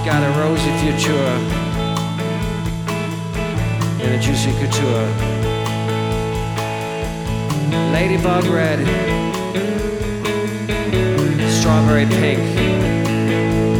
got a rosy future and a juicy couture. Ladybug red, strawberry pink,